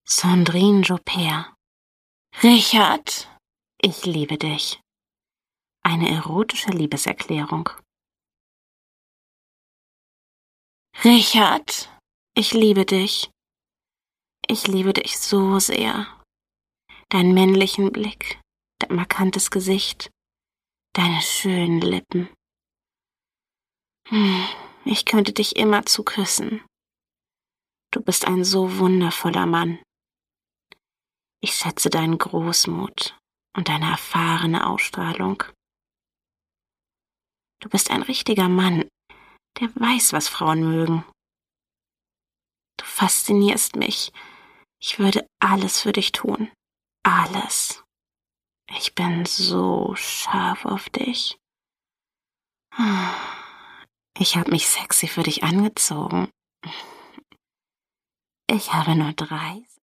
Sandrine Joubert. Richard, ich liebe dich. Eine erotische Liebeserklärung. Richard, ich liebe dich. Ich liebe dich so sehr. Deinen männlichen Blick, dein markantes Gesicht, deine schönen Lippen. Ich könnte dich immerzu küssen. Du bist ein so wundervoller Mann. Ich schätze deinen Großmut und deine erfahrene Ausstrahlung. Du bist ein richtiger Mann, der weiß, was Frauen mögen. Du faszinierst mich. Ich würde alles für dich tun. Alles. Ich bin so scharf auf dich. Ich habe mich sexy für dich angezogen. Ich habe nur 3